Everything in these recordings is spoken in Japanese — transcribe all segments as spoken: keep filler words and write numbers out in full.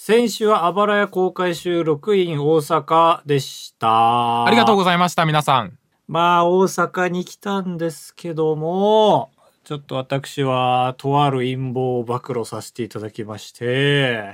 先週はあばらや公開収録 in 大阪でした。 ありがとうございました、皆さん。 まあ、大阪に来たんですけども、ちょっと私は、とある陰謀を暴露させていただきまして、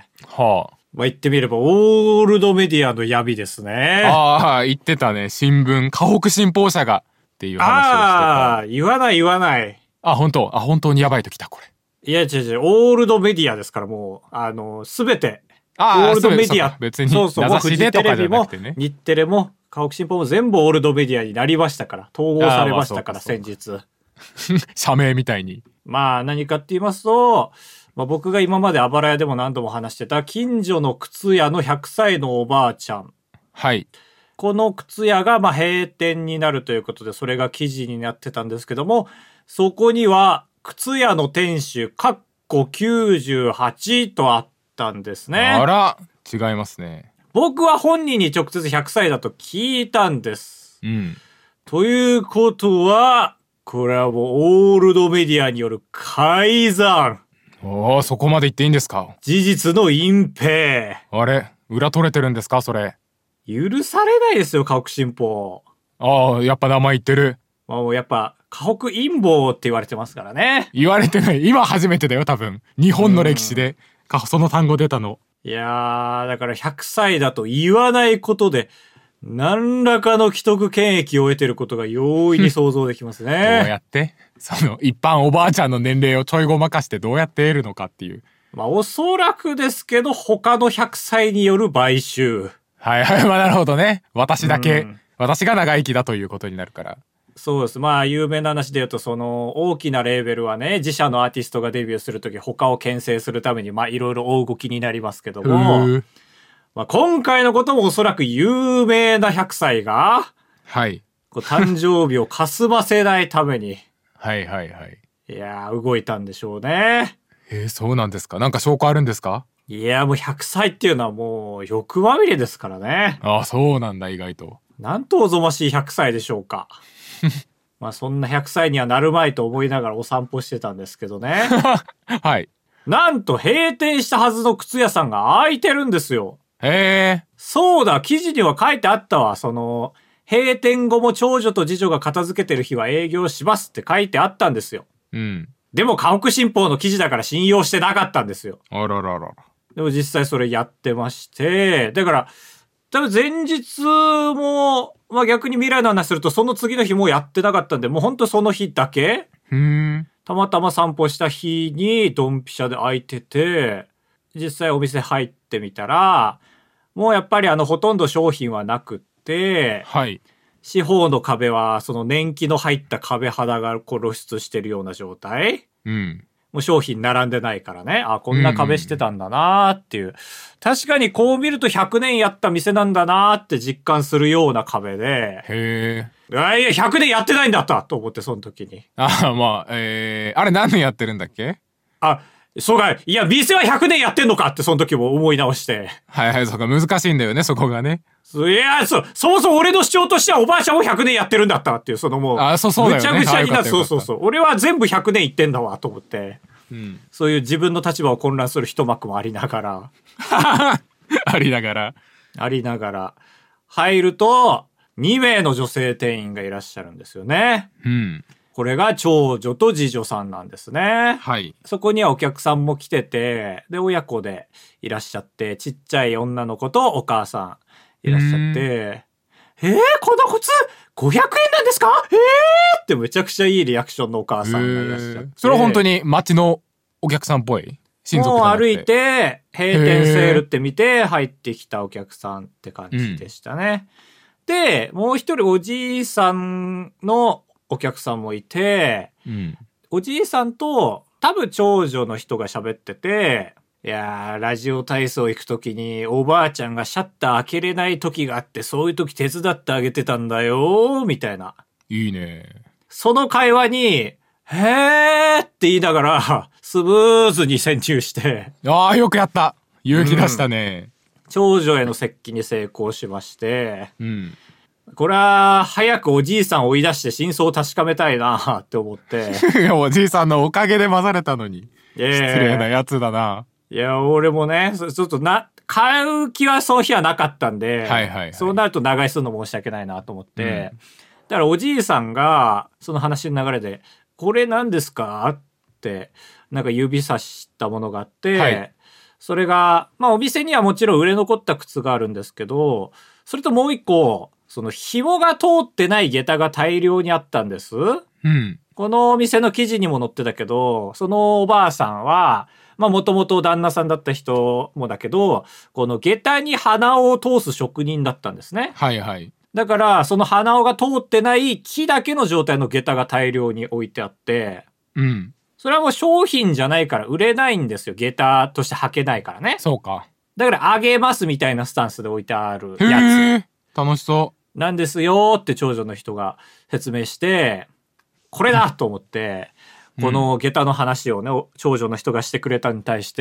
はあ。 まあ、言ってみれば、オールドメディアの闇ですね。 ああ、言ってたね。新聞、河北新報社がっていう話をしてた。 ああ、言わない言わない。 あ、本当あ、本当にやばいときた、これ。 いや、違う違う、オールドメディアですから、もう、あの、すべて。 ああ、 オールドメディア。 別に、 そうそう、 名指しでとかじゃなくてね。 日テレも、河北新報も全部オールドメディアになりましたから、統合されましたから、先日。 社名みたいに。 まあ、何かって言いますと、まあ、僕が今まであばら屋でも何度も話してた、近所の靴屋のひゃくさいのおばあちゃん。 はい。 この靴屋が、まあ、閉店になるということで、それが記事になってたんですけども、そこには、靴屋の店主、かっこきゅうじゅうはちとあったんですね。 あら、違いますね。 僕は本人に直接ひゃくさいだと聞いたんです。 うん。 ということは、これはもうオールドメディアによる改ざん。 おお、そこまで言っていいんですか？ 事実の隠蔽。 あれ、裏取れてるんですか、それ。 許されないですよ、河北新報。 ああ、やっぱ名前言ってる。 まあもうやっぱ、河北陰謀って言われてますからね。 言われてない。今初めてだよ、多分。日本の歴史で、か、その単語出たの。 いやー、だからひゃくさいだと言わないことで、何らかの既得権益を得てることが容易に想像できますね。 どうやってその一般おばあちゃんの年齢をちょいごまかしてどうやって得るのかっていう。 まあおそらくですけど、他のひゃくさいによる買収。 はいはい、まあなるほどね。私だけ、私が長生きだということになるから。 そうです。まあ、有名な話で言うと、その、大きなレーベルはね、自社のアーティストがデビューするとき、他を牽制するために、まあ、いろいろ大動きになりますけども、まあ、今回のこともおそらく有名なひゃくさいが、 はい。 こう誕生日をかすませないために、 はいはいはい。 いやー、動いたんでしょうね。 えー、そうなんですか？なんか証拠あるんですか？ いやー、もうひゃくさいっていうのはもう、欲まみれですからね。 ああ、そうなんだ、意外と。 なんとおぞましいひゃくさいでしょうか。まあそんなひゃくさいにはなるまいと思いながらお散歩してたんですけどね。 はい。 なんと閉店したはずの靴屋さんが開いてるんですよ。 へえ。 そうだ、記事には書いてあったわ。その、閉店後も長女と次女が片付けてる日は営業しますって書いてあったんですよ。 うん。 でも河北新報の記事だから信用してなかったんですよ。 あららら。 でも実際それやってまして、だから、多分前日も、まあ逆に未来の話するとその次の日もやってなかったんで、もうほんとその日だけ、 ふーん。 たまたま散歩した日にドンピシャで開いてて、実際お店入ってみたら、もうやっぱりあのほとんど商品はなくって、 はい。 四方の壁はその年季の入った壁肌がこう露出してるような状態。 うん。 もう商品並んでないからね。あ、こんな壁してたんだなーっていう。確かにこう見るとひゃくねんやった店なんだなーって実感するような壁で。 へえ。 あ、いや、ひゃくねんやってないんだったと思って、その時に。 ああ、まあ、えー、あれ何年やってるんだっけ？ あ、そうか。いや、店はひゃくねんやってんのかってその時も思い直して。 はいはい、そうか、難しいんだよね、そこがね。 いや、そう、そもそも俺の主張としてはおばあちゃんもひゃくねんやってるんだったっていう、そのもう。 あ、そうそうだよね。 ぐちゃぐちゃになって、 あ、よかったよかった。 そうそうそう。俺は全部ひゃくねんいってんだわ、と思って。 うん。 そういう自分の立場を混乱する一幕もありながら。 ありながら。 ありながら。入ると、にめいの女性店員がいらっしゃるんですよね。 うん。 これが長女と次女さんなんですね。 はい。 そこにはお客さんも来てて、で、親子でいらっしゃって、ちっちゃい女の子とお母さんいらっしゃって、えー、この靴ごひゃくえんなんですか？えーってめちゃくちゃいいリアクションのお母さんがいらっしゃって。 それは本当に街のお客さんっぽい？親族じゃなくて。 もう歩いて、閉店セールって見て入ってきたお客さんって感じでしたね。うん、で、もう一人おじいさんのお客さんもいて、うん、おじいさんと多分長女の人が喋ってて、いやー、ラジオ体操行くときにおばあちゃんがシャッター開けれない時があって、そういう時手伝ってあげてたんだよ、みたいな。 いいね。 その会話に、へーって言いながら、スムーズに潜入して。 ああ、よくやった。勇気出したね、 うん。長女への接近に成功しまして。 うん。 これは、早くおじいさんを追い出して真相を確かめたいなって思って。 いや、おじいさんのおかげで混ざれたのに。 失礼なやつだな。 いや、俺もね、ちょっとな、 買う気はその日はなかったんで、 はいはいはい、 そうなると長居するの申し訳ないなと思って、うん、だからおじいさんがその話の流れで「これ何ですか?」ってなんか指さしたものがあって、はい、それがまあお店にはもちろん売れ残った靴があるんですけど、それともう一個その紐が通ってない下駄が大量にあったんです。 うん、 このお店の記事にも載ってたけど、そのおばあさんはまあもともと旦那さんだった人もだけど、この下駄に鼻緒を通す職人だったんですね。 はいはい。 だからその鼻緒が通ってない木だけの状態の下駄が大量に置いてあって、 うん。 それはもう商品じゃないから売れないんですよ。下駄として履けないからね。 そうか。 だからあげますみたいなスタンスで置いてあるやつ。 楽しそう。 なんですよって長女の人が説明して、これだと思って、この下駄の話をね、長女の人がしてくれたに対して、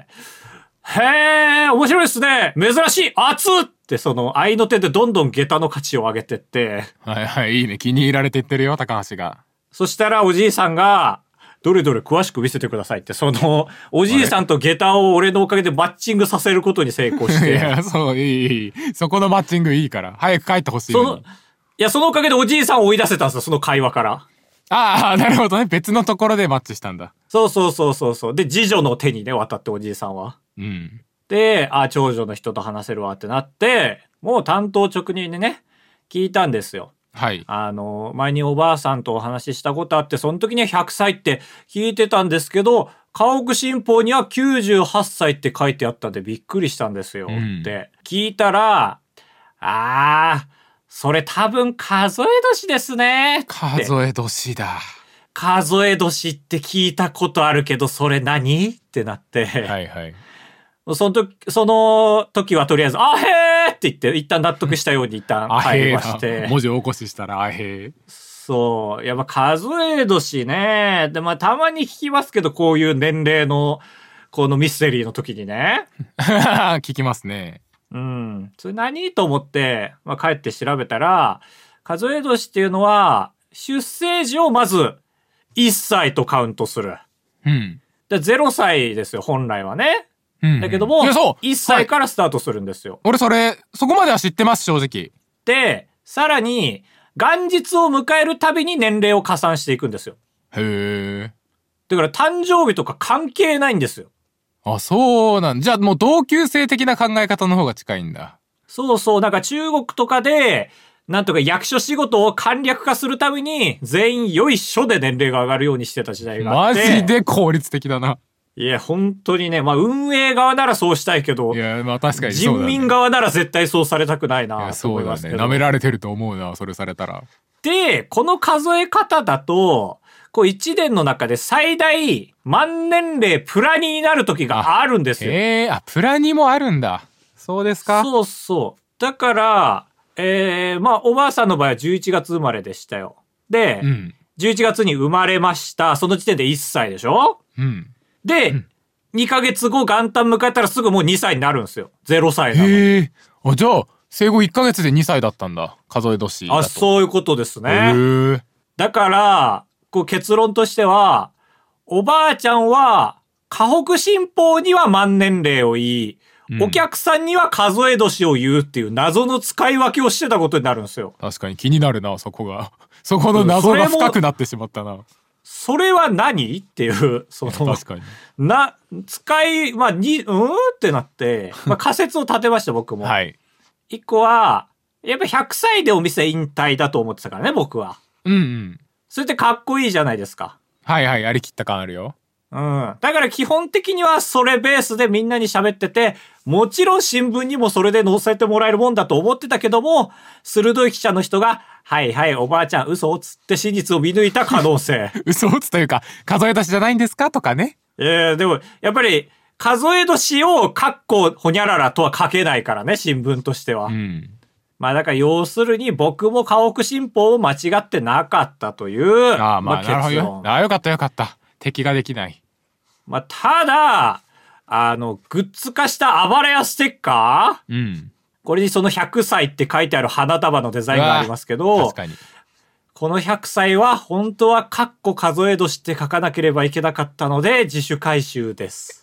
へー、面白いですね、珍しい、熱っってその愛の手でどんどん下駄の価値を上げてって。 はいはい、いいね。気に入られてってるよ、高橋が。 そしたらおじいさんが、どれどれ詳しく見せてくださいって、その、おじいさんと下駄を俺のおかげでマッチングさせることに成功して。 いや、そう、いい、いい。そこのマッチングいいから。早く帰ってほしいのに。 その、いや、そのおかげでおじいさんを追い出せたんですよ、その会話から。 ああ、なるほどね。別のところでマッチしたんだ。 そうそうそうそうそう。で、次女の手にね、渡っておじいさんは。 うん。 で、あ、長女の人と話せるわってなって、もう担当直入にね、聞いたんですよ。 はい。 あの、前におばあさんとお話ししたことあって、その時にはひゃくさいって聞いてたんですけど、家屋新報にはきゅうじゅうはっさいって書いてあったんでびっくりしたんですよ、うん、って聞いたら、あー、それ多分数え年ですね。 数え年だ。 数え年って聞いたことあるけど、それ何ってなって。 はいはい。 その時、その時はとりあえず、あへーって言って、一旦納得したように一旦帰りまして。 文字起こししたら、あへー。 そう。やっぱ数え年ね。で、まあたまに聞きますけど、こういう年齢の、このミステリーの時にね。 聞きますね。 うん。それ何と思って、まあ帰って調べたら、数え年っていうのは、出生時をまず、いっさいとカウントする。 うん。 で、ゼロさいですよ、本来はね。 うんうん、 だけども、 いやそういっさいからスタートするんですよ。はい、 俺それ、そこまでは知ってます、正直。 で、さらに、元日を迎えるたびに年齢を加算していくんですよ。 へー。 だから誕生日とか関係ないんですよ。 あ、そうなんじゃあもう同級生的な考え方の方が近いんだ。 そうそう、なんか中国とかで、なんとか役所仕事を簡略化するために、全員よいしょで年齢が上がるようにしてた時代があって。 マジで効率的だな。 いや、本当にね、まあ運営側ならそうしたいけど、 いや、まあ確かにそうだね。 人民側なら絶対そうされたくないなと思いますけど。 そうだね。舐められてると思うな、それされたら。 で、この数え方だと、こう一年の中で最大万年齢プラにになる時があるんですよ。 ええー、あ、プラにもあるんだ。そうですか。 そうそう。だから、えー、まあおばあさんの場合はじゅういちがつ生まれでしたよ。で、うん、じゅういちがつに生まれました。その時点でいっさいでしょ？ うん。 で、うん、にかげつご元旦迎えたらすぐもうにさいになるんですよ。ゼロさいなのに。 へえ。あ、じゃあ、生後いっかげつでにさいだったんだ。数え年だと。 あ、そういうことですね。 へえ。 だから、こう結論としては、おばあちゃんは、河北新報には万年齢を言い、うん、お客さんには数え年を言うっていう謎の使い分けをしてたことになるんですよ。 確かに気になるな、そこが。そこの謎が深くなってしまったな。 それは何っていう、その、 確かに。 な、使い、まあ、に、うんってなって、まあ、仮説を立てました、僕も。 はい。 一個は、やっぱひゃくさいでお店引退だと思ってたからね、僕は。 うんうん。 それってかっこいいじゃないですか。 はいはい、やりきった感あるよ。 うん。だから基本的にはそれベースでみんなに喋ってて、もちろん新聞にもそれで載せてもらえるもんだと思ってたけども、鋭い記者の人が、はいはい、おばあちゃん嘘をつって真実を見抜いた可能性。 嘘をつというか、数え年じゃないんですかとかね。 ええー、でも、やっぱり、数え年をカッコほにゃららとは書けないからね、新聞としては。 うん。 まあだから要するに僕も河北新報を間違ってなかったという。 ああ、まあ、なるほどよ。ああ、よかったよかった。敵ができない。 まあ、ただ、あの、グッズ化した暴れ屋ステッカー、うん、 これにそのひゃくさいって書いてある花束のデザインがありますけど、 確かに。 このひゃくさいは本当はカッコ数え年って書かなければいけなかったので自主回収です。 い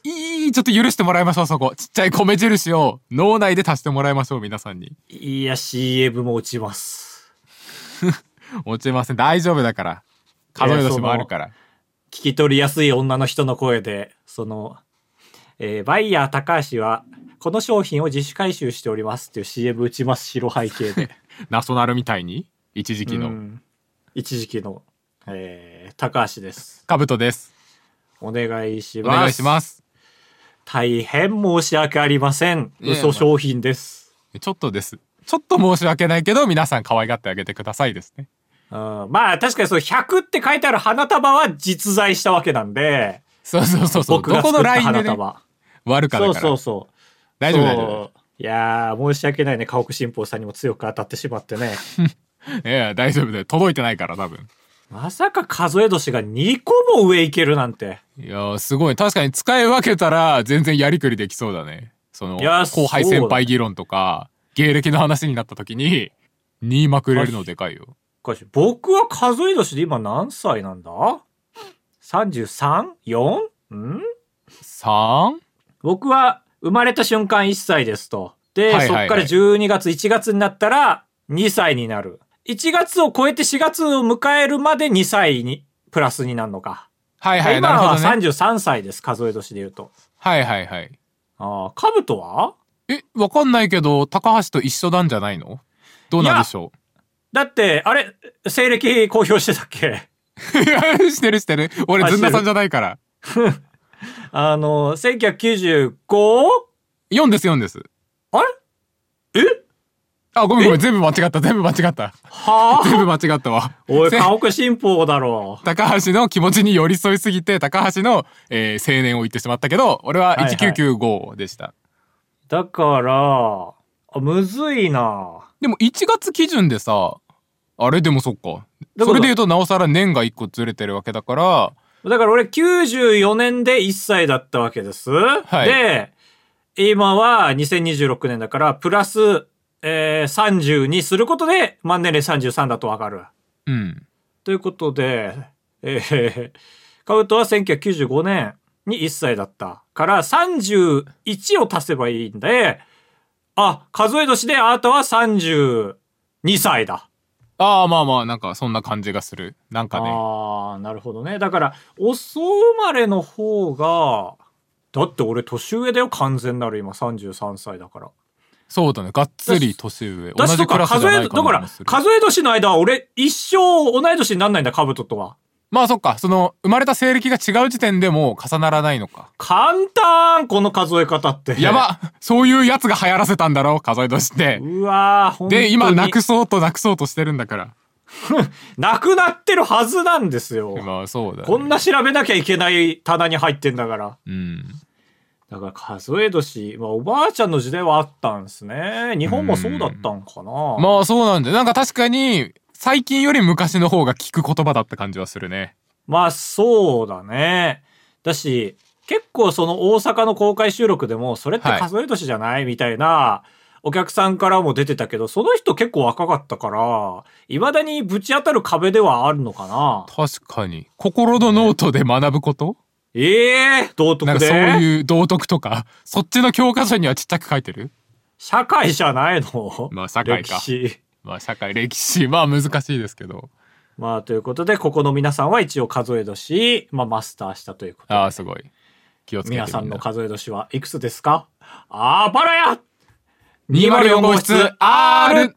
いちょっと許してもらいましょう。そこちっちゃい米印を脳内で足してもらいましょう、皆さんに。 いや シーエム も落ちます落ちません、大丈夫だから。数え年もあるから。 聞き取りやすい女の人の声でその、えー、バイヤー高橋はこの商品を自主回収しておりますっていう シーエム 打ちます。白背景でナショナルみたいに一時期の、うん、 一時期の、えー、高橋です。 かぶとです。 お願いします。 お願いします。 大変申し訳ありません。嘘商品です。 ちょっとです。ちょっと申し訳ないけど皆さん可愛がってあげてくださいですね。 うん、まあ確かにそうひゃくって書いてある花束は実在したわけなんで。 そうそうそうそう。 僕が作った花束。 悪かだから。 そうそうそう。 大丈夫大丈夫。 いやー申し訳ないね。家屋新報さんにも強く当たってしまってね。 いや大丈夫だよ。届いてないから多分。 まさか数え年がにこも上いけるなんて。 いやーすごい。確かに使い分けたら全然やりくりできそうだね。その後輩先輩議論とか芸歴の話になった時ににまくれるのでかいよ。 僕は数え年で今何歳なんだ ?さんじゅうさん?よん? んさん? 僕は生まれた瞬間いっさいですと。で、はいはいはい、そっからじゅうにがついちがつになったらにさいになる。いちがつを超えてしがつを迎えるまでにさいにプラスになるのか。 はいはい、 今はさんじゅうさんさいです、数え年で言うと。 はいはいはい。 ああ、カブトは？ え、わかんないけど高橋と一緒なんじゃないの？どうなんでしょう。 だってあれ西暦公表してたっけ？ いやしてるしてる。俺ずんださんじゃないから。 あのせんきゅうひゃくきゅうじゅうご？ よん ですよんです。 あれ？え？ あ、ごめんごめん、全部間違った全部間違った。はあ？全部間違ったわ。 おい、家屋新報だろ。 高橋の気持ちに寄り添いすぎて高橋の、えー、青年を言ってしまったけど、俺はせんきゅうひゃくきゅうじゅうごでした。 はいはい、だからあ、むずいな。 でもいちがつ基準でさ、あれでもそっか。それで言うとなおさら年がいっこずれてるわけだから。 だから俺きゅうじゅうよねんでいっさいだったわけです。はい、で、今はにせんにじゅうろくねんだからプラス、えー、さんじゅうにすることで満年齢さんじゅうさんだとわかる。 うん。 ということで、えー、カウトはせんきゅうひゃくきゅうじゅうごねんにいっさいだったからさんじゅういちを足せばいいんで、あ、数え年であなたはさんじゅうにさいだ。 ああ、まあまあ、なんかそんな感じがする。なんかね。 ああ、なるほどね。だから、遅生まれの方が、だって俺年上だよ、完全なる今さんじゅうさんさいだから。 そうだね、がっつり年上。 同じクラスじゃない感じがする。だから、数え年の間は俺一生同い年になんないんだ、カブトとは。 まあそっか、その、生まれた西暦が違う時点でも重ならないのか。 簡単この数え方って。 やばそういうやつが流行らせたんだろ数え年って。 うわー、ほんとに。 で、今なくそうとなくそうとしてるんだから。 なくなってるはずなんですよ。 まあそうだね。 こんな調べなきゃいけない棚に入ってんだから。 うん。 だから数え年、まあおばあちゃんの時代はあったんですね。日本もそうだったんかな。 まあそうなんだよ。なんか確かに、最近より昔の方が聞く言葉だった感じはするね。 まあそうだね。だし、結構その大阪の公開収録でも、それって数え年じゃない、はい、みたいなお客さんからも出てたけど、その人結構若かったから、未だにぶち当たる壁ではあるのかな。 確かに。心のノートで学ぶこと、 ね、ええー、道徳で。 なんかそういう道徳とか、そっちの教科書にはちっちゃく書いてる？ 社会じゃないの？ まあ社会か。 歴史。 まあ社会、歴史、まあ難しいですけど。 まあということで、ここの皆さんは一応数え年、まあマスターしたということで。 ああ、すごい。気をつけて。 皆さんの数え年はいくつですか？あー、バラや ! にまるよん 号室 R!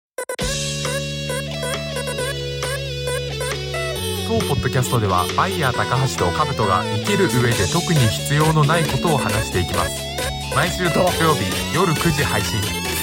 当ポッドキャストでは、バイヤー高橋とカブトが生きる上で特に必要のないことを話していきます。毎週土曜日夜くじ配信。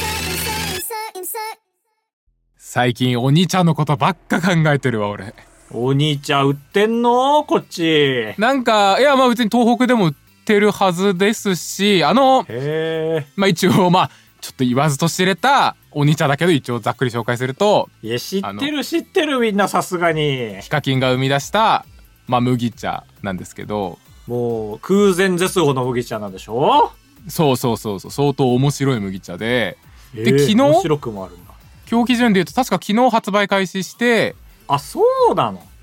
最近お兄ちゃんのことばっか考えてるわ俺。 お兄ちゃん売ってんのこっち。 なんかいやまあ別に東北でも売ってるはずですし、あのへまあ一応まあちょっと言わずと知れたお兄ちゃんだけど一応ざっくり紹介すると、 いや知ってる知ってるみんなさすがに。 ヒカキンが生み出したまあ麦茶なんですけど、 もう空前絶後の麦茶なんでしょ。 そうそうそうそう、相当面白い麦茶で、 で昨日面白くもあるんだ。 今日基準で言うと確か昨日発売開始して。 あ、そうなの。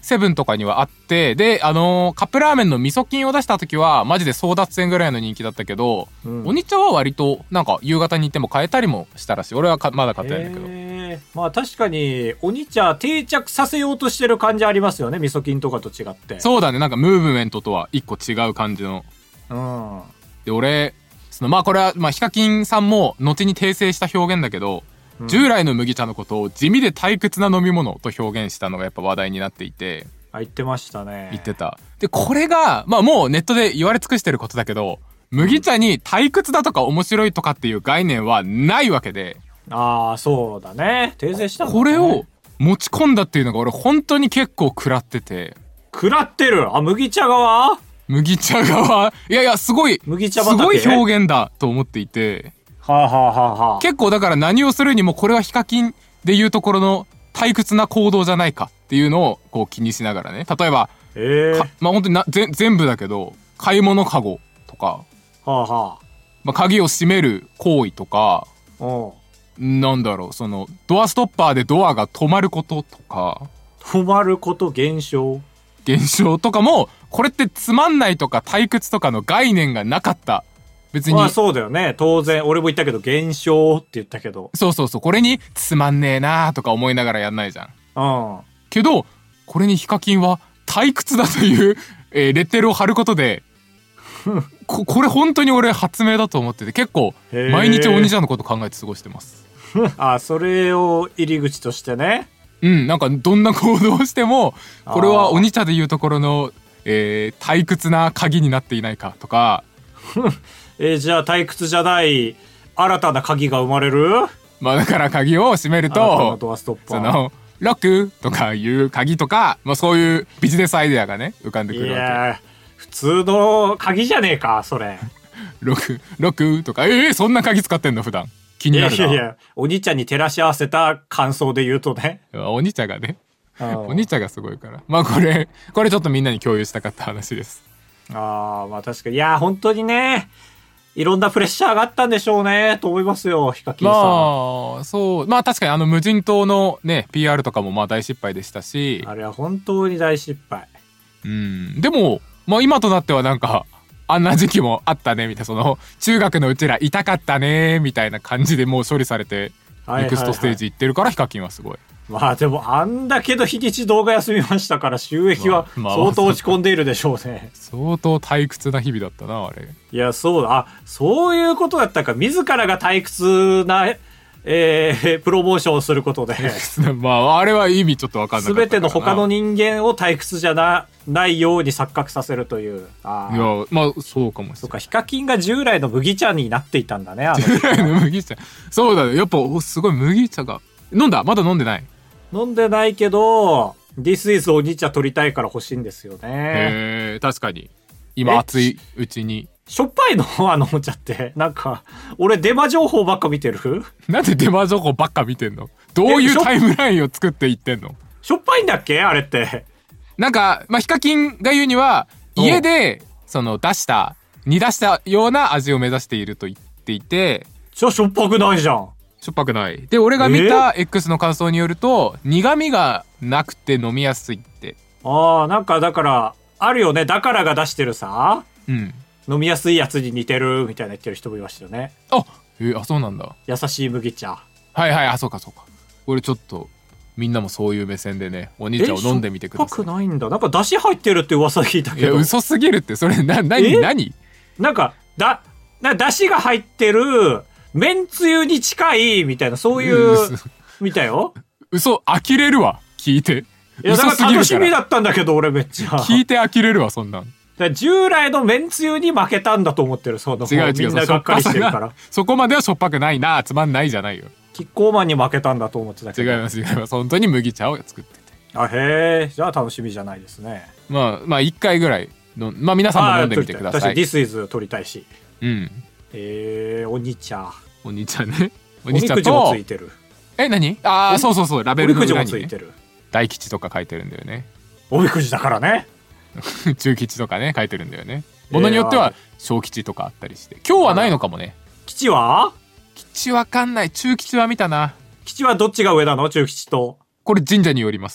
セブンとかにはあって、で、あのー、カップラーメンの味噌菌を出した時は、マジで争奪戦ぐらいの人気だったけど、うん、おに茶は割と、なんか夕方に行っても買えたりもしたらしい。俺はかまだ買ってないんだけど。 へー、まあ確かに、おに茶定着させようとしてる感じありますよね、味噌菌とかと違って。 そうだね、なんかムーブメントとは一個違う感じの。 うん。 で、俺、その、まあこれは、まあヒカキンさんも後に訂正した表現だけど、うん、従来の麦茶のことを地味で退屈な飲み物と表現したのがやっぱ話題になっていて。 あ、言ってましたね。 言ってた。で、これが、まあもうネットで言われ尽くしてることだけど、麦茶に退屈だとか面白いとかっていう概念はないわけで。 ああ、そうだね。訂正したんだね。 これを持ち込んだっていうのが俺本当に結構食らってて。 食らってる？あ、麦茶側？ 麦茶側。いやいや、すごい、 麦茶畑？ すごい表現だと思っていて。 はあ、はあはあはあ、結構だから何をするにもこれはヒカキンでいうところの退屈な行動じゃないかっていうのをこう気にしながらね。例えば、 えー、 まあ本当になぜ全部だけど、買い物カゴとか、 はあはあ、 まあ、鍵を閉める行為とか、 おなんだろう、そのドアストッパーでドアが止まることとか、 止まること現象現象とかも、これってつまんないとか退屈とかの概念がなかった。別に。 まあそうだよね。当然、俺も言ったけど、現象って言ったけど。 そうそうそう。これにつまんねえなーとか思いながらやんないじゃん。 うん。 けど、これにヒカキンは退屈だという、えー、レッテルを貼ることで、こ, これ本当に俺発明だと思ってて、結構、毎日お兄ちゃんのこと考えて過ごしてます。 あ、それを入り口としてね。 うん、なんかどんな行動をしても、これはお兄ちゃんでいうところの、えー、退屈な鍵になっていないかとか、 えー、じゃあ退屈じゃない新たな鍵が生まれる？ まあだから鍵を閉めると、 ドアストッパー、 そのロックとかいう鍵とか、まあそういうビジネスアイデアがね浮かんでくるわけ。いや普通の鍵じゃねえかそれ。 ロックロックとか、えー、そんな鍵使ってんの普段？気になるな。 いやいやお兄ちゃんに照らし合わせた感想で言うとね。 お兄ちゃんがね、お兄ちゃんがすごいから。まあこれこれちょっとみんなに共有したかった話です。 ああ、まあ確かに。いや本当にね、いろんなプレッシャーがあったんでしょうねと思いますよ、ヒカキンさん。 まあそうまあ確かにあの無人島のね ピーアール とかもまあ大失敗でしたし、 あれは本当に大失敗。 うんでもまあ今となってはなんかあんな時期もあったねみたいな、その中学のうちら痛かったねみたいな感じでもう処理されてネクストステージ行ってるから、ヒカキンはすごい。 まあでもあんだけど日にち動画休みましたから収益は相当落ち込んでいるでしょうね。 相当退屈な日々だったなあれ。 いやそうだ、あそういうことだったか。自らが退屈な、えー、プロモーションをすることでまああれは意味ちょっと分かんなかったからな。 全ての他の人間を退屈じゃなないように錯覚させるという。あいやまあそうかもしれない。 そうか、ヒカキンが従来の麦茶になっていたんだね。あの従来の麦茶。そうだね、やっぱすごい麦茶が飲んだ。まだ飲んでない。 飲んでないけど This is おに茶取りたいから欲しいんですよね。 へー確かに今熱いうちに。 しょっぱいのあのお茶って。なんか俺デマ情報ばっか見てる。 なんでデマ情報ばっか見てんの？どういうタイムラインを作っていってんの？ しょっぱいんだっけあれって。なんかまあヒカキンが言うには家でその出した煮出したような味を目指していると言っていて。 じゃあしょっぱくないじゃん。 しょっぱくない。で俺が見た X の感想によると、苦味がなくて飲みやすいって。 ああ、なんかだからあるよね。だからが出してるさ、 うん、 飲みやすいやつに似てるみたいな言ってる人もいましたよね。 あえー、あそうなんだ。 優しい麦茶。 はいはい、あそうかそうか。これちょっとみんなもそういう目線でねお兄茶を飲んでみてください。 しょっぱくないんだ。なんか出汁入ってるって噂聞いたけど。 いや嘘すぎるって。それな何何なんかだな出汁が入ってるめんつゆに近いみたいな、そういう見たよ。 嘘呆れるわ聞いて。 いやだから楽しみだったんだけど俺めっちゃ聞いて呆れるわそんなん。 だ従来のめんつゆに負けたんだと思ってる。その違う違う、 みんながっかりしてるから。 そこまではしょっぱくないな、つまんないじゃないよ。 キッコーマンに負けたんだと思ってたけど。 違います違います。本当に麦茶を作ってて。 あへえ、じゃあ楽しみじゃないですね。 まあまあいっかいぐらいのまあ皆さんも飲んでみてください。 私 This is 取りたいし。 うん。 えー、おに茶。 おに茶ね。 おに茶とおみくじもついてる。 え何？ああそうそうそう、ラベルの裏に、ね、 おみくじもついてる。 大吉とか書いてるんだよね。 おみくじだからね。 中吉とかね書いてるんだよね。ものによっては小吉とかあったりして。今日はないのかもね。 吉は？ 吉わかんない。中吉は見たな。 吉はどっちが上なの？中吉と。 これ神社によります。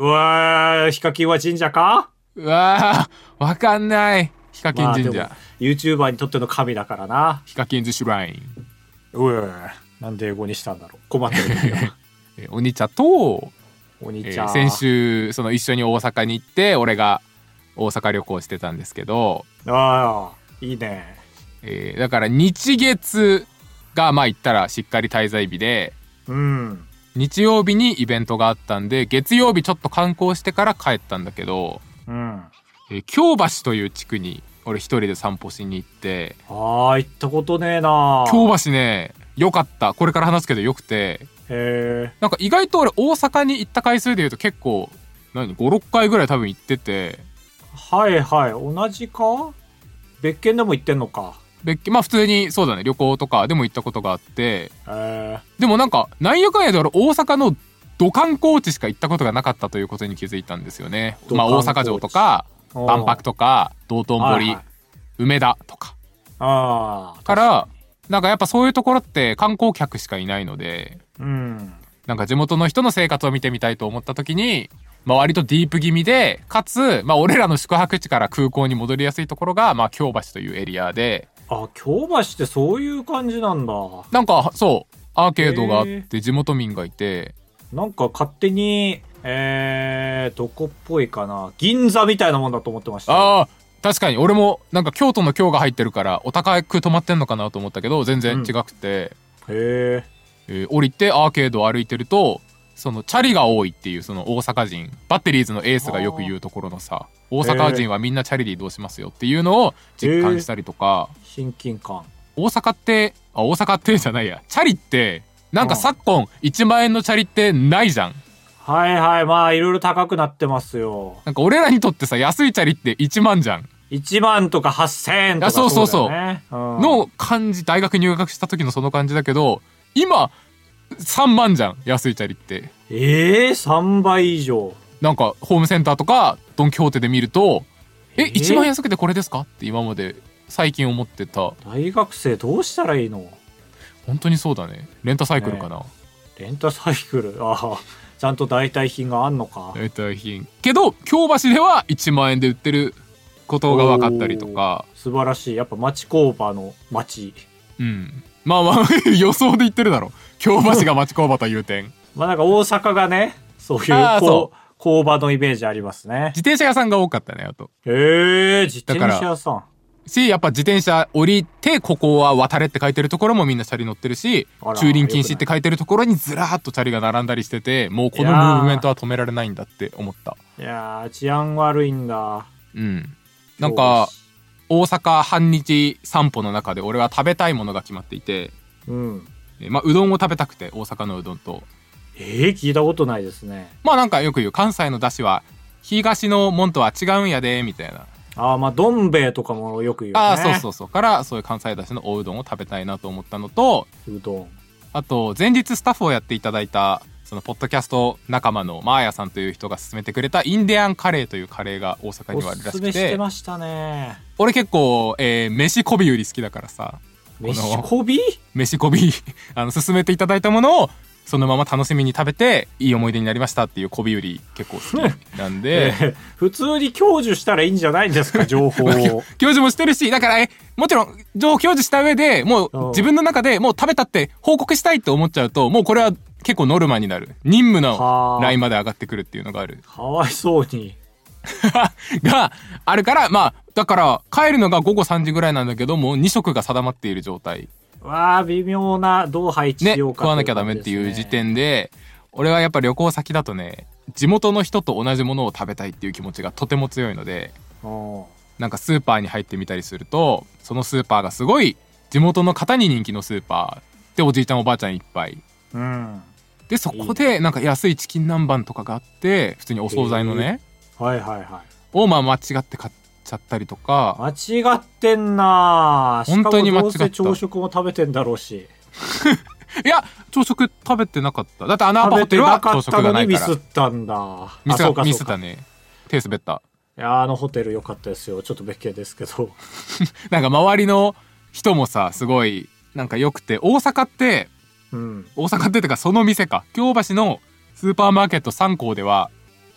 うわー、ヒカキンは神社か？ うわー、わかんない。ヒカキン神社。 まあ、YouTuber にとっての神だからな。 ヒカキンズシュライン。 うわー、なんで英語にしたんだろう。困ってる時は。 えお兄ちゃんと、 お兄ちゃん、 えー、先週その一緒に大阪に行って俺が大阪旅行してたんですけど、 ああいいね、 えー、だから日月がまあ言ったらしっかり滞在日で、 うん、 日曜日にイベントがあったんで月曜日ちょっと観光してから帰ったんだけど、 うん、 えー、京橋という地区に俺一人で散歩しに行って。 ああ行ったことねえな。 京橋ねよかった。これから話すけどよくて、 へえ。 なんか意外と俺大阪に行った回数でいうと結構何ごろっかいぐらい多分行ってて。 はいはい、同じか？別件でも行ってんのか。 別件、まあ普通にそうだね、旅行とかでも行ったことがあって、 へでもなんかなんやかんやで俺大阪のど観光地しか行ったことがなかったということに気づいたんですよね。まあ大阪城とか万博とか道頓堀、はいはい、梅田とかああからなんかやっぱそういうところって観光客しかいないので、 うん、 なんか地元の人の生活を見てみたいと思った時に、まあ、割とディープ気味でかつ、まあ、俺らの宿泊地から空港に戻りやすいところが、まあ、京橋というエリアで。 あ、京橋ってそういう感じなんだ。 なんかそうアーケードがあって地元民がいて、 なんか勝手にえー、どこっぽいかな、銀座みたいなもんだと思ってました。 ああ確かに俺もなんか京都の京が入ってるからお高く泊まってんのかなと思ったけど全然違くて、 うん、へー、 えー、降りてアーケードを歩いてるとそのチャリが多いっていうその大阪人バッテリーズのエースがよく言うところのさ、大阪人はみんなチャリで移動しますよっていうのを実感したりとか、 親近感。 大阪ってあ大阪ってじゃないやチャリってなんか昨今いちまん円のチャリってないじゃん。 はいはい、まあいろいろ高くなってますよ。 なんか俺らにとってさ安いチャリっていちまんじゃん。 いちまんとかはっせんえんとかそうだよね。 そうそうそう、うん、の感じ。大学入学した時のその感じだけど今さんまんじゃん安いチャリって。 えー、さんばい以上。 なんかホームセンターとかドン・キホーテで見るとえいちまん安くてこれですかって今まで最近思ってた。 大学生どうしたらいいの。 本当にそうだね。レンタサイクルかな、ね、 レンタサイクル、ああちゃんと代替品があんのか。 代替品けど京橋ではいちまんえんで売ってることが分かったりとか。 素晴らしい。やっぱ町工場の町。 うん。まあまあ予想で言ってるだろ京橋が町工場という点まあなんか大阪がねそういうこう工場のイメージありますね。 自転車屋さんが多かったね。あとへえ自転車屋さんし、やっぱ自転車降りてここは渡れって書いてるところもみんなチャリ乗ってるし、駐輪禁止って書いてるところにずらーっとチャリが並んだりしてて、もうこのムーブメントは止められないんだって思った。 いやー治安悪いんだ。 うん。なんか大阪半日散歩の中で俺は食べたいものが決まっていて、 うん、 まあうどんを食べたくて大阪のうどんと。 えー、聞いたことないですね。 まあなんかよく言う関西の出汁は東のもんとは違うんやでみたいな。 ああまあどん兵衛とかもよく言うね。 ああそうそうそうからそういう関西だしのおうどんを食べたいなと思ったのと、 うどん、 あと前日スタッフをやっていただいたそのポッドキャスト仲間のマーヤさんという人が勧めてくれたインディアンカレーというカレーが大阪にはあるらしくて、おすすめしてましたね。 俺結構、えー、飯こびより好きだからさ。 飯こび飯こびあの勧めていただいたものをそのまま楽しみに食べていい思い出になりましたっていうこびより結構好きなんで、 えー、普通に享受したらいいんじゃないんですか情報を享受もしてるし、だからえもちろん情報享受した上でもう自分の中でもう食べたって報告したいって思っちゃうともうこれは結構ノルマになる。任務のラインまで上がってくるっていうのがある。 かわいそうにがあるから、まあだから帰るのが午後さんじぐらいなんだけどもうに食が定まっている状態。 わあ微妙などう配置しようか、 ね、食わなきゃダメっていう時点で俺はやっぱ旅行先だとね地元の人と同じものを食べたいっていう気持ちがとても強いので、なんかスーパーに入ってみたりするとそのスーパーがすごい地元の方に人気のスーパーでおじいちゃんおばあちゃんいっぱい、 うん、 でそこでなんか安いチキン南蛮とかがあって普通にお惣菜のね、 はいはいはいをまあ間違って買ってちゃったりとか。 間違ってんな。 本当に間違った。 しかもどうせ朝食も食べてんだろうしいや朝食食べてなかった。だってアナーパホテルは朝食がないから。 ミスったんだ。 ミスったミスったね。手滑った。 いやあのホテル良かったですよ。ちょっと別件ですけどなんか周りの人もさすごいなんか良くて、大阪って、 うん、 大阪っててかその店か京橋のスーパーマーケットさん校では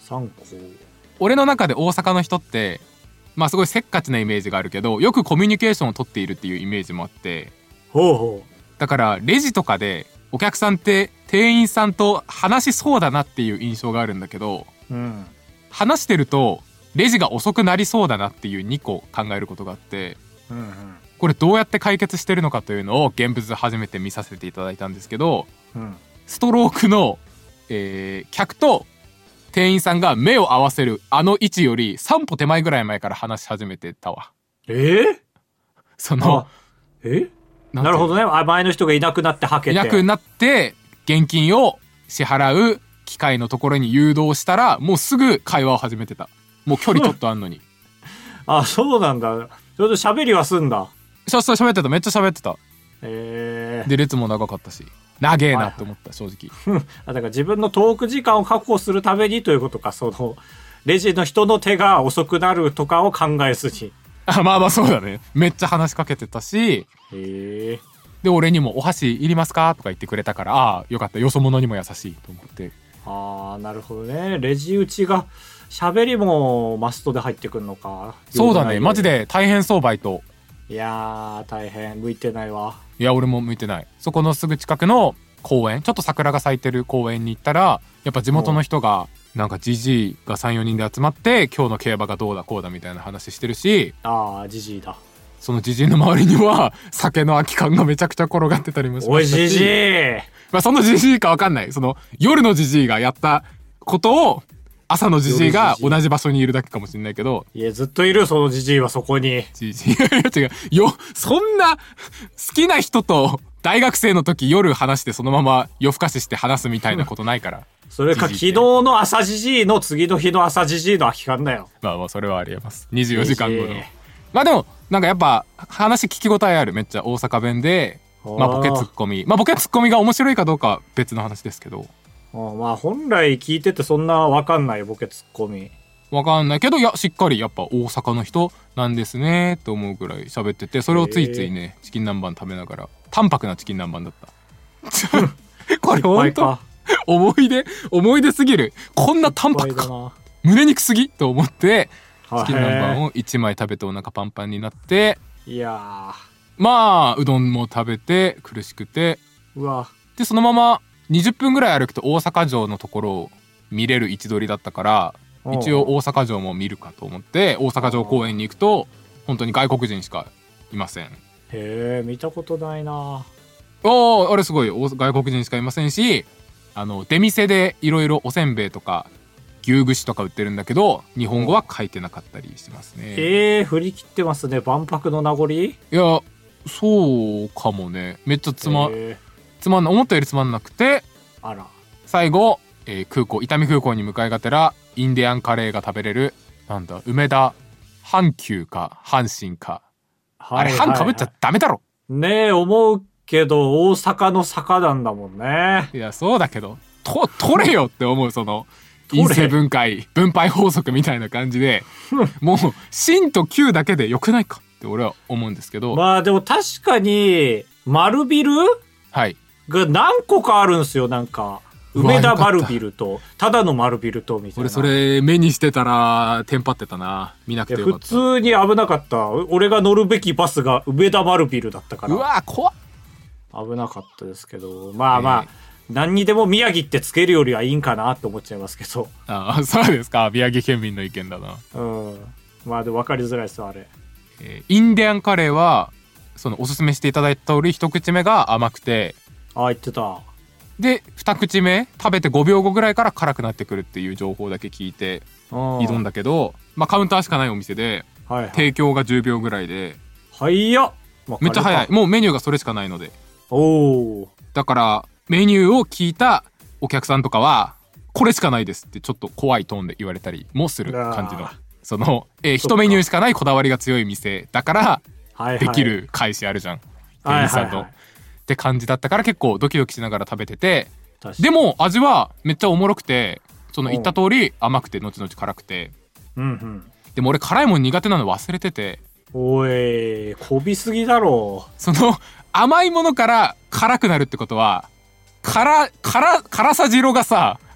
さんこ。 俺の中で大阪の人ってまあすごいせっかちなイメージがあるけど、よくコミュニケーションを取っているっていうイメージもあって、 ほうほう。 だからレジとかでお客さんって店員さんと話しそうだなっていう印象があるんだけど、 うん、 話してるとレジが遅くなりそうだなっていうにこ考えることがあって、 うんうん、 これどうやって解決してるのかというのを現物で初めて見させていただいたんですけど、 うん、 ストロークの、えー、客と店員さんが目を合わせるあの位置よりさん歩手前ぐらい前から話し始めてたわ。 えー、 そのえなるほどね。前の人がいなくなってはけていなくなって現金を支払う機械のところに誘導したら、もうすぐ会話を始めてた。もう距離ちょっとあんのにあ、そうなんだ。ちょっと喋りはすんだ。 そうそう、喋ってた。めっちゃ喋ってた。 えー、 で列も長かったし、長えなって思った、正直あ、だから自分のトーク時間を確保するためにということか。そのレジの人の手が遅くなるとかを考えずに。 あ、まあまあそうだね。めっちゃ話しかけてたし、 へー、 で俺にもお箸いりますかとか言ってくれたから、ああよかった、よそ者にも優しいと思って。 ああ、なるほどね。レジ打ちが喋りもマストで入ってくるのか。 そうだね、マジで大変そう、バイト。 いやー大変、向いてないわ。 いや俺も向いてない。そこのすぐ近くの公園、ちょっと桜が咲いてる公園に行ったら、やっぱ地元の人がなんかジジイが さん,よ 人で集まって今日の競馬がどうだこうだみたいな話してるし、 ああジジイだ。 そのジジイの周りには酒の空き缶がめちゃくちゃ転がってたりもしましたし、 おいジジイ、 まあそのジジイか分かんない、その夜のジジイがやったことを朝のジジイが同じ場所にいるだけかもしれないけど、 いやずっといる、そのジジイはそこに。 ジジイ違うよ、そんな好きな人と大学生の時夜話してそのまま夜更かしして話すみたいなことないからそれか昨日の朝ジジイの次の日の朝ジジイの空き缶だよ。 まあまあそれはありえます。にじゅうよじかんごの。まあでもなんかやっぱ話聞き応えある。めっちゃ大阪弁で、まあボケツッコミ、まあボケツッコミが面白いかどうかは別の話ですけど、 あ、まあ本来聞いててそんなわかんないボケツッコミわかんないけど、いやしっかりやっぱ大阪の人なんですねと思うぐらい喋ってて、それをついついねチキン南蛮食べながら、淡白なチキン南蛮だったこれほんと思い出思い出すぎる。こんな淡白か、胸肉すぎと思ってチキン南蛮をいちまい食べてお腹パンパンになって、 いやまあうどんも食べて苦しくて、 うわでそのままにじゅっぷんぐらい歩くと大阪城のところを見れる位置取りだったから、一応大阪城も見るかと思って大阪城公園に行くと本当に外国人しかいません。へえ、見たことないな。 ああれすごい外国人しかいませんし、あの出店でいろいろおせんべいとか牛串とか売ってるんだけど日本語は書いてなかったりしますね。 えー、振り切ってますね。万博の名残。いやそうかもね。めっちゃつま、 えー、 つまんな思ったよりつまんなくて、 あら最後、えー、空港伊丹空港に向かいがてらインディアンカレーが食べれる、なんだ梅田阪急か阪神か、はいはいはい、あれ阪かぶっちゃダメだろねえ思うけど大阪の坂なんだもんね。 いやそうだけどと取れよって思う。その因数分解分配法則みたいな感じでもう新と旧だけでよくないかって俺は思うんですけど、 まあでも確かに丸ビルはいが何個かあるんですよ。なんか梅田丸ビルとただの丸ビルとみたいな。 俺それ目にしてたらテンパってたな。見なくてよかった。 普通に危なかった。俺が乗るべきバスが梅田丸ビルだったから、 うわ怖っ、 危なかったですけど、まあまあ、えー、何にでも宮城ってつけるよりはいいんかなって思っちゃいますけど。 ああそうですか。宮城県民の意見だな。 うん、まあでも分かりづらいですよあれ。 えー、インディアンカレーはそのおすすめしていただいた通り一口目が甘くて、 ああ言ってた。 で二口目食べてごびょうごぐらいから辛くなってくるっていう情報だけ聞いて挑んだけど、まあカウンターしかないお店で、はいはい、提供がじゅうびょうぐらいで、 はいやめっちゃ早い。もうメニューがそれしかないので。 おだからメニューを聞いたお客さんとかはこれしかないですってちょっと怖いトーンで言われたりもする感じの、その、えー、一メニューしかないこだわりが強い店だからできる返しあるじゃん、店員さんと、はいはいはい、って感じだったから結構ドキドキしながら食べてて、でも味はめっちゃおもろくて、その言った通り甘くて後々辛くて、 うんうん、 でも俺辛いもん苦手なの忘れてて、 おいこびすぎだろ。 その甘いものから辛くなるってことは辛辛辛さ汁がさ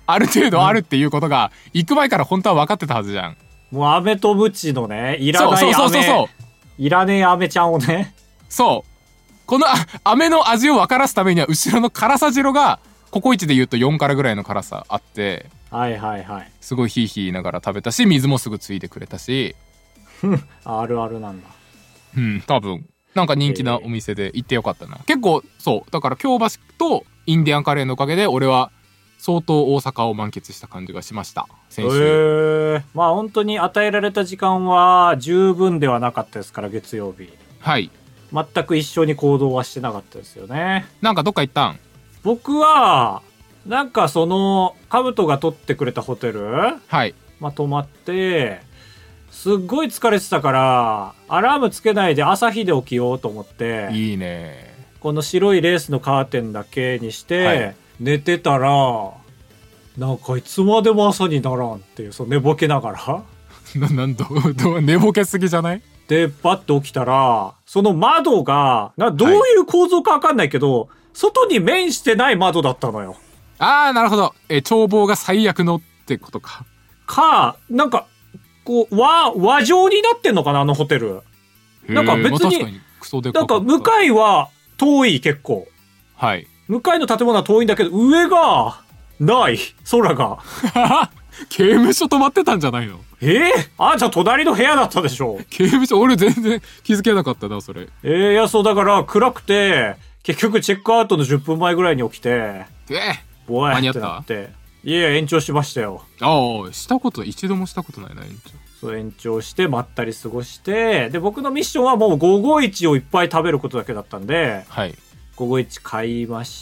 ある程度あるっていうことが行く前から本当は分かってたはずじゃん。 もう飴とムチのね、いらない飴、 そうそうそうそういらねえ飴ちゃんをね、 そうこの飴の味を分からすためには後ろの辛さ汁がココイチで言うとよん辛ぐらいの辛さあって、 はいはいはい、 すごいヒーヒー言いながら食べたし、水もすぐついてくれたしあるあるなんだ。 うん、多分なんか人気なお店で行ってよかったな、えー、結構そうだから京橋とインディアンカレーのおかげで俺は相当大阪を満喫した感じがしました先週。 へえ、まあ本当に与えられた時間は十分ではなかったですから、月曜日。 はい、 全く一緒に行動はしてなかったですよね。 なんかどっか行ったん？ 僕はなんかそのカブトが取ってくれたホテル、 はい、 まあ泊まって、すっごい疲れてたからアラームつけないで朝日で起きようと思って、 いいね、 この白いレースのカーテンだけにして、はい、寝てたらなんかいつまでも朝にならんっていう、そう寝ぼけながらななんどど寝ぼけすぎじゃない？ でパッと起きたらその窓がなどういう構造か分かんないけど、はい、外に面してない窓だったのよ。 あーなるほど、え眺望が最悪のってことか。 かなんかこう和和状になってんのかなあのホテル。なんか別に、まあ、にクソでかかった。なんか向かいは遠い、結構。 はい。 向かいの建物は遠いんだけど上がない空が刑務所泊まってたんじゃないの？ えー、あじゃあ隣の部屋だったでしょ。 刑務所俺全然気づけなかったなそれ。 えー、いやそうだから暗くて結局チェックアウトのじゅっぷんまえぐらいに起きて、 えー、 ボワーってなって、いや延長しましたよ。 ああしたこと一度もしたことないな延長。 そう延長してまったり過ごして、で僕のミッションはもうごーごーいちをいっぱい食べることだけだったんで、 はい、 ごーごーいち買いまして、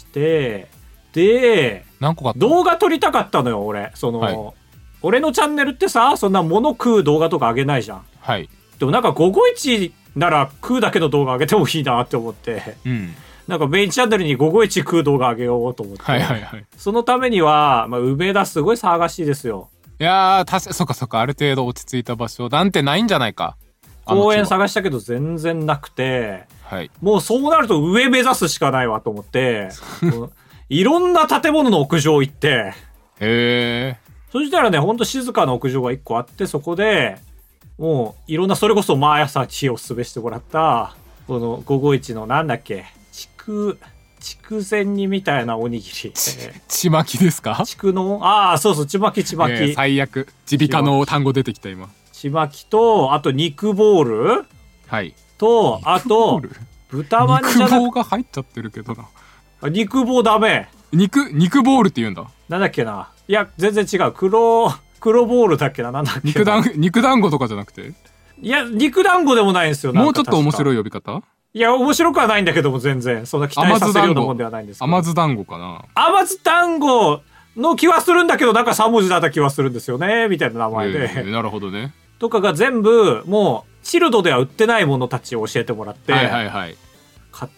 で何個か動画撮りたかったのよ俺。その、はい、俺のチャンネルってさそんな物食う動画とか上げないじゃん。 はい。 でもなんかごーごーいちなら食うだけの動画上げてもいいなって思って、 うん、 なんかメインチャンネルにごーごーいち食う動画上げようと思って、 はいはいはい、 そのためには、まあ、梅田すごい騒がしいですよ。 いやー確かそっかそっか、ある程度落ち着いた場所なんてないんじゃないか。 公園探したけど全然なくて、 はい、 もうそうなると上目指すしかないわと思っていろんな建物の屋上行って、 へー、 そしたらねほんと静かな屋上がいっこあって、そこでもういろんな、それこそ毎朝知恵をおすすめしてもらったこのごーごーいちのなんだっけ、筑筑前煮みたいなおにぎり、 ちまきですか？ 筑のああそうそうちまきちまき、えー、最悪耳鼻科の単語出てきた今。 ちまきとあと肉ボール、 はい、 とあと豚まんじゃなく、 肉棒が入っちゃってるけどな。 肉棒ダメ、 肉肉ボールって言うんだ。 なんだっけな、いや全然違う、黒黒ボールだっけな、なんだっけな、 肉団肉団子とかじゃなくて、 いや肉団子でもないんですよ。 もうちょっと面白い呼び方。 いや面白くはないんだけども、全然そんな期待させるようなもんではないんですけど。 甘酢団子かな。 甘酢団子の気はするんだけど、なんかさん文字だった気はするんですよねみたいな名前で、 えー、なるほどね。とかが全部もうチルドでは売ってないものたちを教えてもらって、 はいはいはい、 買って、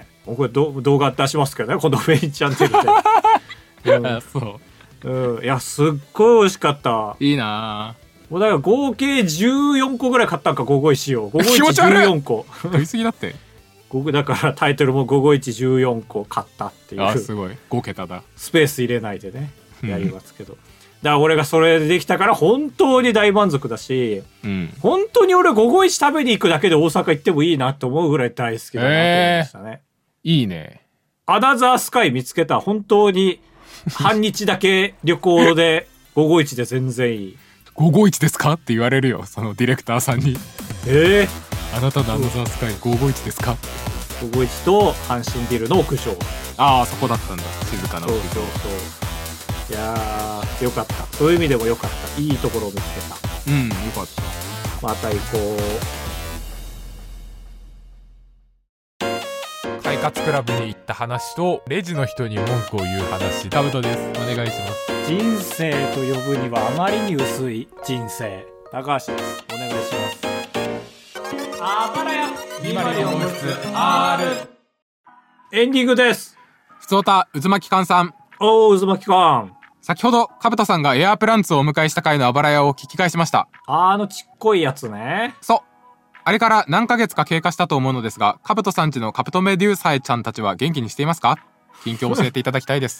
これ動画出しますけどねこのメインチャンネルで、うん、 あそう、 うん、いやすっごい美味しかった。 いいな。 もうだから合計じゅうよんこぐらい買ったんか、ごーごーいちをごーごーいちじゅうよんこ食いすぎだってだからタイトルもごーごーいちじゅうよんこ買ったっていう。 あすごいご桁だ。 スペース入れないでねやりますけど、だから俺がそれでできたから本当に大満足だし、 うん、 本当に俺ごーごーいち食べに行くだけで大阪行ってもいいなと思うぐらい大好きだなと思いましたね、 えー、いいね。 アナザースカイ見つけた。本当に半日だけ旅行でごーごーいちで全然いい。 ごーごーいちですかって言われるよそのディレクターさんに。 えー、あなたのアナザースカイごーごーいちですか。 ごーごーいちと阪神ビルの屋上。 ああそこだったんだ、静かな屋上。 そうそうそう、いやーよかった、そういう意味でもよかった、いいところを見つけた。 うんよかった。 また行こう。快活クラブに行った話とレジの人に文句を言う話、タブトです。お願いします。 人生と呼ぶにはあまりに薄い人生、高橋です。お願いします。あばらやにまるよん号室 R。 エンディングです。 ふつおた渦巻きんさん。 おー渦巻きん、 先ほどカブトさんがエアープランツをお迎えした回のあばらやを聞き返しました。 あ, あのちっこいやつね。 そう、あれから何ヶ月か経過したと思うのですが、カブトさんちのカブトメデューサイちゃんたちは元気にしていますか？近況を教えていただきたいです。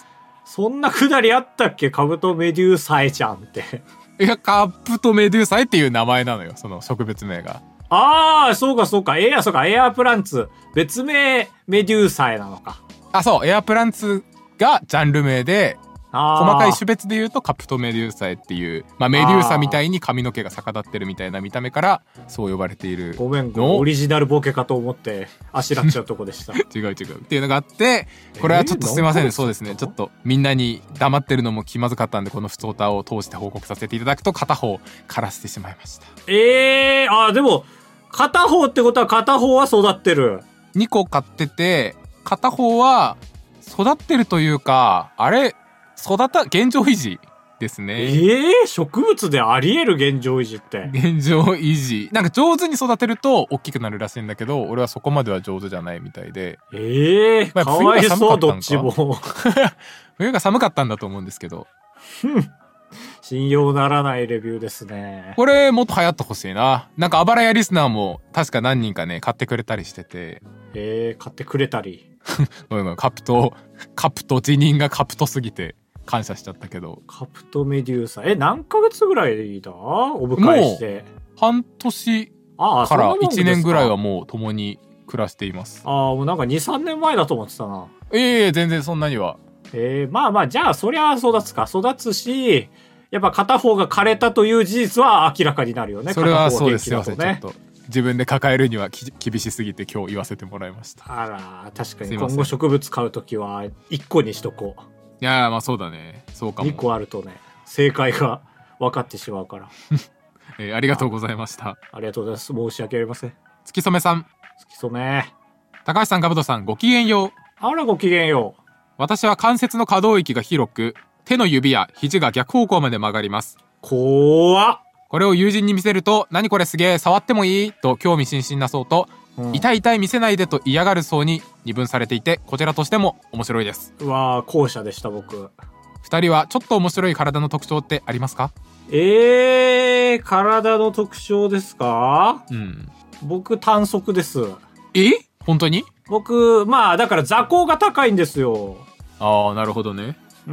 そんなくだりあったっけ？カブトメデューサエちゃんって。 いや、カブトメデューサエっていう名前なのよ、その植物名が。 ああ、そうかそうか。エア、そうか、エアプランツ。別名メデューサエなのか。 あ、そう、エアプランツがジャンル名で、細かい種別で言うとカプトメデューサエっていう、まあ、メデューサみたいに髪の毛が逆立ってるみたいな見た目からそう呼ばれているの。 ごめんごめん、オリジナルボケかと思ってあしらっちゃうとこでした。 違う違うっていうのがあって、これはちょっとすいませんね、そうですね、ちょっとみんなに黙ってるのも気まずかったんで、このふつおたを通して報告させていただくと、片方枯らしてしまいました。 えー、あーでも片方ってことは片方は育ってる。 にこ買ってて、片方は育ってるというか、あれ育た現状維持ですね。 ええー、植物であり得る現状維持って。 現状維持、なんか上手に育てると大きくなるらしいんだけど、俺はそこまでは上手じゃないみたいで。 ええー、まあ、かわいそう、どっちも。 冬が寒かったんだと思うんですけど。 信用ならないレビューですね。 これもっと流行ってほしいな。なんかあばらやリスナーも確か何人かね買ってくれたりしてて。 えー、買ってくれたり。 ごめんごめん、カプトカプト辞任がカプトすぎて感謝しちゃったけど。 カプトメデューサ、え、何ヶ月ぐらいだお迎えして。 半年からいちねんぐらいはもう共に暮らしています。 ああ、もうなんかに、さんねんまえだと思ってたな。 ええー、全然そんなには。 えー、まあまあ、じゃあそりゃ育つか。育つし、やっぱ片方が枯れたという事実は明らかになるよね。 それはそうです。すいません、ちょっと自分で抱えるには厳しすぎて今日言わせてもらいました。 あら、確かに今後植物買うときはいっこにしとこう。 いやー、まあそうだね、そうかも。 にこあるとね、正解が分かってしまうから。 えー、ありがとうございました。 あ, ありがとうございます。申し訳ありません。 月染さん。 月染。 高橋さん、かぶとさん、ごきげんよう。 あら、ごきげんよう。 私は関節の可動域が広く、手の指や肘が逆方向まで曲がります。 怖っ。 これを友人に見せると、何これすげえ、触ってもいいと興味津々なそうと、うん、痛い痛い見せないでと嫌がるそうに二分されていて、こちらとしても面白いです。 うわー、後者でした僕。 二人はちょっと面白い体の特徴ってありますか？ えー、体の特徴ですか？ うん。 僕短足です。 え？本当に？ 僕、まあだから座高が高いんですよ。 ああ、なるほどね。 うん、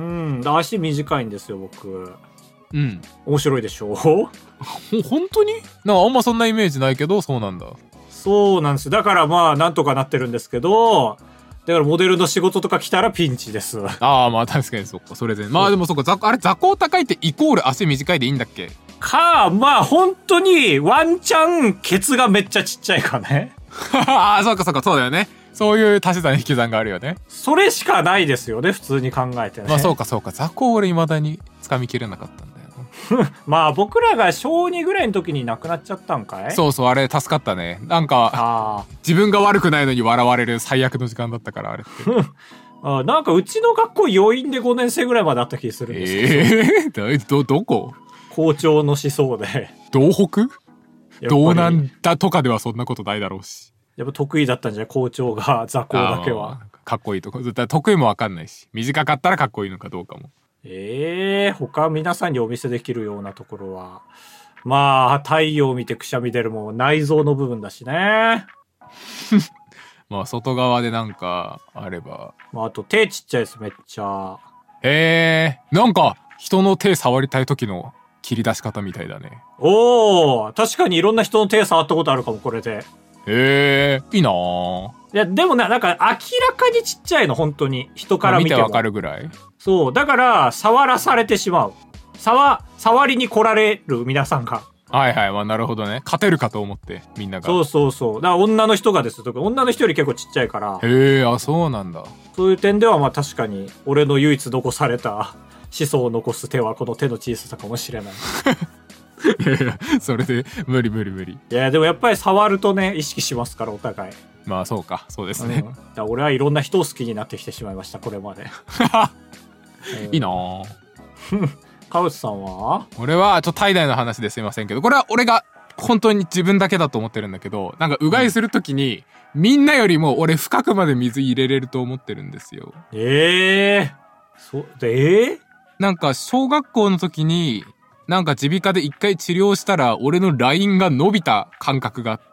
足短いんですよ僕。 うん。 面白いでしょ？ ほ本当に？なんかあんまそんなイメージないけど、そうなんだ。 そうなんです。だからまあなんとかなってるんですけど、だからモデルの仕事とか来たらピンチです。 ああ、まあ確かにそっか、それで。まあでもそっか、座あれ座高高いってイコール足短いでいいんだっけ？ か、まあ本当にワンチャンケツがめっちゃちっちゃいかね。 ああ、そうかそうか、そうだよね。そういう足し算引き算があるよね。 それしかないですよね、普通に考えてね。 まあそうかそうか、座高俺未だに掴みきれなかったんだよな。 まあ僕らが小にぐらいの時に亡くなっちゃったんかい？ そうそう、あれ助かったね。なんか自分が悪くないのに笑われる最悪の時間だったから、あれってあ、なんかうちの学校余韻でごねん生ぐらいまであった気するんですけど。 えー、どどこ？ 校長の思想で。 道北？道南だとかではそんなことないだろうし。 やっぱ得意だったんじゃない？校長が座高だけは。 かっこいいとこ。絶対得意もわかんないし、短かったらかっこいいのかどうかも。 ええー、他皆さんにお見せできるようなところは、まあ太陽を見てくしゃみ出るも内臓の部分だしね。 まあ外側でなんかあれば。 まああと手ちっちゃいです、めっちゃ。 へえ、なんか人の手触りたい時の切り出し方みたいだね。 おー、確かにいろんな人の手触ったことあるかも、これで。 へえ、いいなぁ。 いや、でもな、なんか明らかにちっちゃいの、本当に。人から見ても。 見てわかるぐらい？ そう。だから、触らされてしまう。触、触りに来られる、皆さんが。 はいはい。まあなるほどね。勝てるかと思って、みんなが。 そうそうそう。だから女の人がですとか、女の人より結構ちっちゃいから。 へえ、あ、そうなんだ。 そういう点では、まあ確かに、俺の唯一残された子孫を残す手は、この手の小ささかもしれない。 いやいや、それで無理無理無理。 いや、でもやっぱり触るとね、意識しますから、お互い。 まあそうか、そうですね。うん、 だから俺はいろんな人を好きになってきてしまいました、これまで。 いいなぁ。 カウスさんは？ 俺はちょっと怠惰の話ですいませんけど、これは俺が本当に自分だけだと思ってるんだけど、なんかうがいするときに、うん、みんなよりも俺深くまで水入れれると思ってるんですよ。 ええー、そうで、えー、 なんか小学校の時になんか耳鼻科で一回治療したら俺のラインが伸びた感覚があって。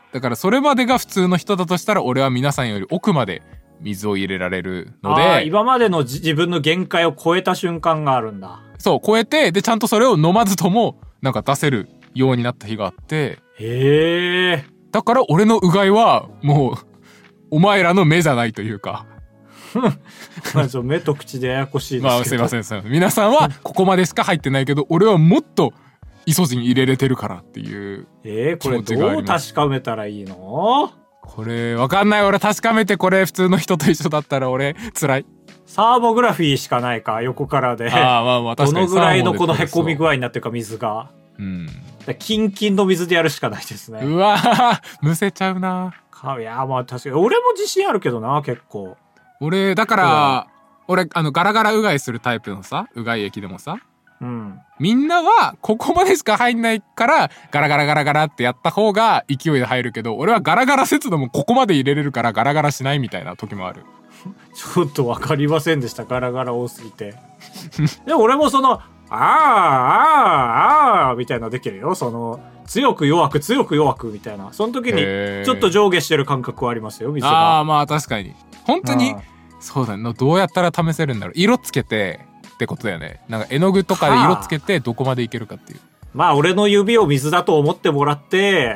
ライン。 だからそれまでが普通の人だとしたら、俺は皆さんより奥まで水を入れられるので、 今までの自分の限界を超えた瞬間があるんだ。 そう超えて、でちゃんとそれを飲まずともなんか出せるようになった日があって、 へえ。 だから俺のうがいはもうお前らの目じゃないというかまあ目と口でややこしいですけど、 まあすいませんすいません、皆さんはここまでしか入ってないけど俺はもっとイソジン入れれてるからっていうえー、これどう確かめたらいいの？ これわかんない。俺確かめて、これ普通の人と一緒だったら俺辛い。 サーモグラフィーしかないか、横からで。 ああまあまあ確かに。 どのぐらいのこのへこみ具合になってるか、水が。 うん。 キンキンの水でやるしかないですね。 うわーむせちゃうな。 いやまあ確かに俺も自信あるけどな、結構。 俺だから俺あのガラガラうがいするタイプのさ、うがい液でもさ、 うん、 みんなはここまでしか入んないからガラガラガラガラってやった方が勢いで入るけど、俺はガラガラ節度もここまで入れれるからガラガラしないみたいな時もある。 ちょっと分かりませんでした、ガラガラ多すぎて。でも俺もそのあーあーあーみたいなのできるよ。その強く弱く強く弱くみたいな、その時にちょっと上下してる感覚はありますよ、水が。 ああまあ確かに本当にそうだね。どうやったら試せるんだろう。色つけてってことだよね。なんか絵の具とかで色つけてどこまでいけるかっていう。 まあ俺の指を水だと思ってもらって、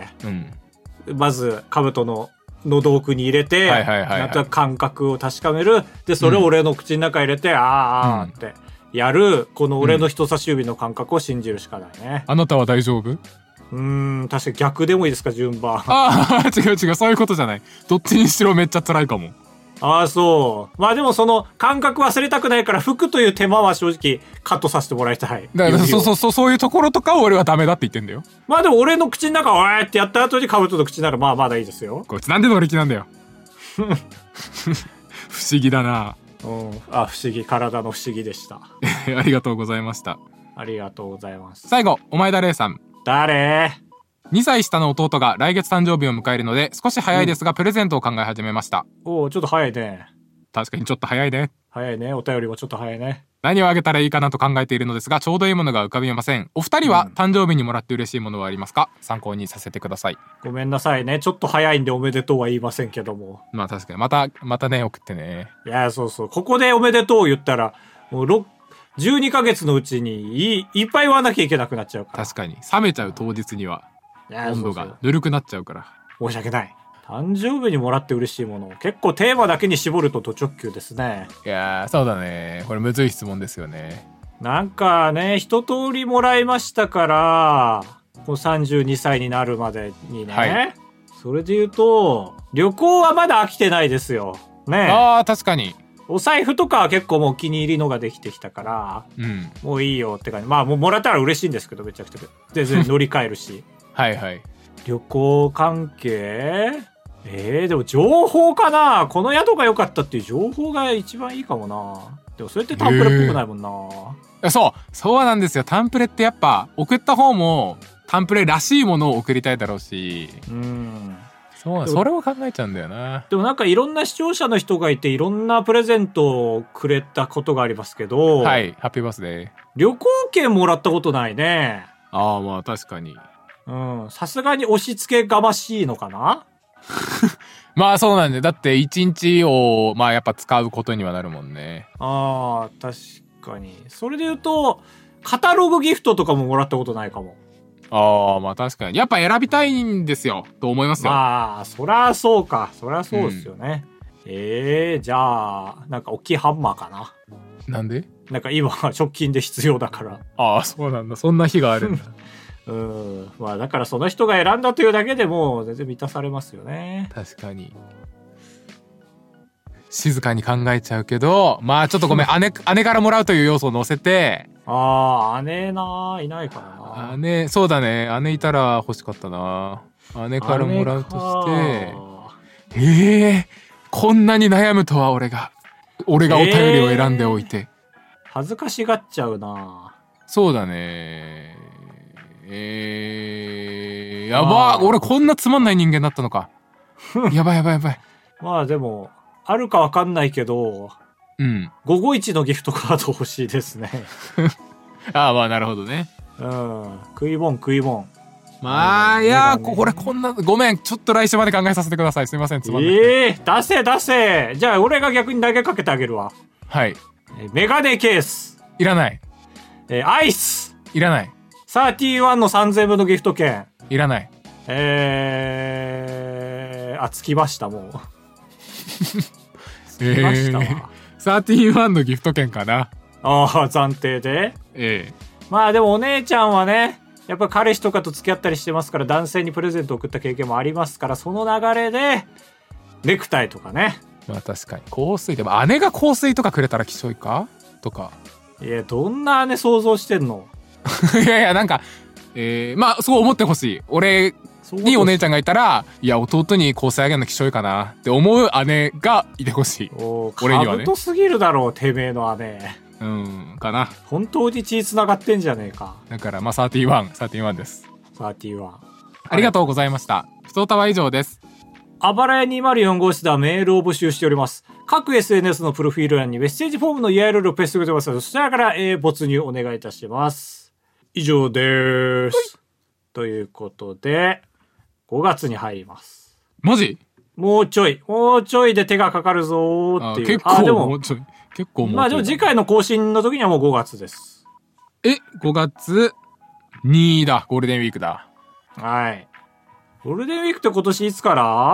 うん、 まず兜の喉奥に入れて、なんと感覚を確かめる。でそれを俺の口の中入れて、うん、あーあーってやる、この俺の人差し指の感覚を信じるしかないね。 あなたは大丈夫？ うーん、確かに逆でもいいですか、順番。 ああ違う違う、そういうことじゃない。どっちにしろめっちゃ辛いかも。 ああそう。まあでもその感覚忘れたくないから拭くという手間は正直カットさせてもらいたい。 だからそうそうそう、そういうところとかを俺はダメだって言ってんだよ。 まあでも俺の口の中をわーってやった後にカブトの口ならまあまだいいですよ。 こいつなんで乗り気なんだよ。不思議だな。 うん、あ不思議、体の不思議でした。 ありがとうございました。 ありがとうございます。 最後、お前だれいさん。 誰？ にさい下の弟が来月誕生日を迎えるので少し早いですがプレゼントを考え始めました。 おお、ちょっと早いね。 確かにちょっと早いね。 早いね。お便りもちょっと早いね。 何をあげたらいいかなと考えているのですがちょうどいいものが浮かびません。お二人は誕生日にもらって嬉しいものはありますか？参考にさせてください。 ごめんなさいね、ちょっと早いんでおめでとうは言いませんけども。 まあ確かにまたまたね送ってね。 いやそうそう、ここでおめでとう言ったらもうじゅうにかげつのうちに い, いっぱい言わなきゃいけなくなっちゃうから。 確かに冷めちゃう当日には温度がぬるくなっちゃうから。 申し訳ない。誕生日にもらって嬉しいもの、結構テーマだけに絞るとド直球ですね。 いやーそうだね、これむずい質問ですよね。 なんかね一通りもらいましたから、こうさんじゅうにさいになるまでにね、はい、それで言うと旅行はまだ飽きてないですよね。 あー確かに。 お財布とかは結構もうお気に入りのができてきたから、うん、もういいよって感じ。まあもうもらったら嬉しいんですけど、めちゃくちゃ全然乗り換えるしはいはい。 旅行関係、えー、でも情報かな。この宿が良かったっていう情報が一番いいかもな。でもそれってタンプレっぽくないもんな。 えー、そうそうなんですよ。タンプレってやっぱ送った方もタンプレらしいものを送りたいだろうし、うん、そうそれを考えちゃうんだよな。 でもなんかいろんな視聴者の人がいていろんなプレゼントをくれたことがありますけど、 はい、ハッピーバースデー。 旅行券もらったことないね。 ああまあ確かに。 うん、さすがに押し付けがましいのかな。 まあそうなんだよ。だって一日をまあやっぱ使うことにはなるもんね。 ああ確かに。それで言うとカタログギフトとかももらったことないかも。 ああまあ確かにやっぱ選びたいんですよと思いますよ。 まあそりゃそうか、そりゃそうですよね、うん、えー、じゃあなんか大きいハンマーかな。 なんで？ なんか今直近で必要だから。 ああそうなんだ、そんな日があるんだ。 うん、まあだからその人が選んだというだけでも全然満たされますよね。 確かに静かに考えちゃうけど、まあちょっとごめん姉, 姉からもらうという要素を乗せて。 ああ姉な、いないからな。 姉そうだね、姉いたら欲しかったな。姉からもらうとしてええー、こんなに悩むとは。俺が俺がお便りを選んでおいて、えー、 恥ずかしがっちゃうな。 そうだね。えー、やば、俺こんなつまんない人間だったのか。やばいやばいやばい。 まあでもあるかわかんないけど、うん、ごごいちのギフトカード欲しいですね。 ああまあなるほどね。 うん、食いもん食いもん。 まあいやーこれこんなごめんちょっと来週まで考えさせてください。すいませんつまんなくて。 ええー、出せ出せ。じゃあ俺が逆に投げかけてあげるわ。 はい。 メガネケースいらない。 えー、アイスいらない。 サーティワンのさんぜんえんぶんのギフト券いらない。 えー、あつきましたもうつきましたわ、えー、 サーティワンのギフト券かな。 ああ暫定で。 ええー、 まあでもお姉ちゃんはねやっぱ彼氏とかと付き合ったりしてますから男性にプレゼントを送った経験もありますからその流れでネクタイとかね。 まあ確かに香水でも姉が香水とかくれたらきしょいかとか。 いやどんな姉想像してんのいやいやなんか、えー、まあそう思ってほしい。俺にお姉ちゃんがいたらいや弟に香水あげるのきしょいかなって思う姉がいてほしい。 俺にはね。かぶとすぎるだろうてめえの姉。 うんかな。 本当に血繋がってんじゃねえか。 だからまあサーティワンサーティワンです。 サーティワンありがとうございました。ふつおたは以上です。 あばらやにまるよん号室ではメールを募集しております。各 エスエヌエス のプロフィール欄にメッセージフォームの ユーアールエル をペーストしておりますので、そちらから、えー、没入お願いいたします。以上でーす。ということで、ごがつに入ります。 マジ？ もうちょい、もうちょいで手がかかるぞーっていう。 あ、結構、あ、でも、もうちょい。結構もうちょい。 まあでも次回の更新の時にはもうごがつです。 え、ごがつにだ。ゴールデンウィークだ。 はい。ゴールデンウィークって今年いつから？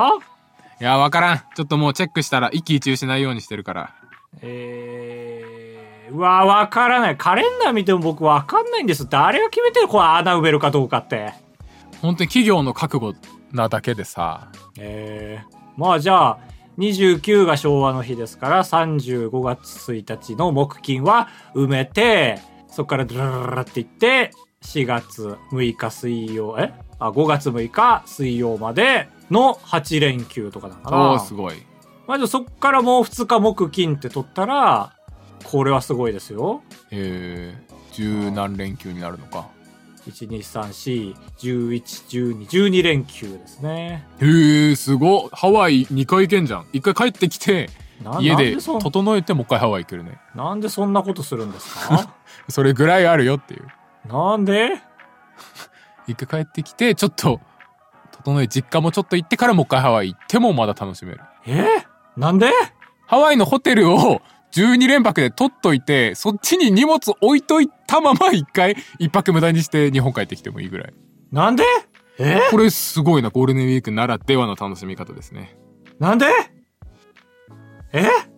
いや、わからん。ちょっともうチェックしたら一喜一憂しないようにしてるから。 えー、うわ、わからない。カレンダー見ても僕わかんないんです。誰が決めてるこれ穴埋めるかどうかって。 本当に企業の覚悟なだけでさ。 えー、まあじゃあ、にじゅうくが昭和の日ですから、さんじゅうごがつついたちの木金は埋めて、そこからドゥルルルっていって、しがつむいか水曜、えあ、ごがつむいか水曜までのはちれんきゅうとかだから。 おー、すごい。 まずそっからもうふつか木金って取ったら、これはすごいですよ。 えー、十何連休になるのか。 いち、に、さん、し、じゅういち、じゅうに、じゅうに連休ですね。 へー、すご。ハワイにかい行けんじゃん。いっかい帰ってきて、家で整えてもう一回ハワイ行けるね。 なんでそんなことするんですか？ それぐらいあるよっていう。 なんで？ 一回帰ってきて、ちょっと、整え、実家もちょっと行ってからもう一回ハワイ行ってもまだ楽しめる。 えー、なんで？ ハワイのホテルをじゅうに連泊で取っといて、そっちに荷物置いといたまま一回、一泊無駄にして日本帰ってきてもいいぐらい。 なんで？えー、 これすごいな、ゴールデンウィークならではの楽しみ方ですね。 なんで？え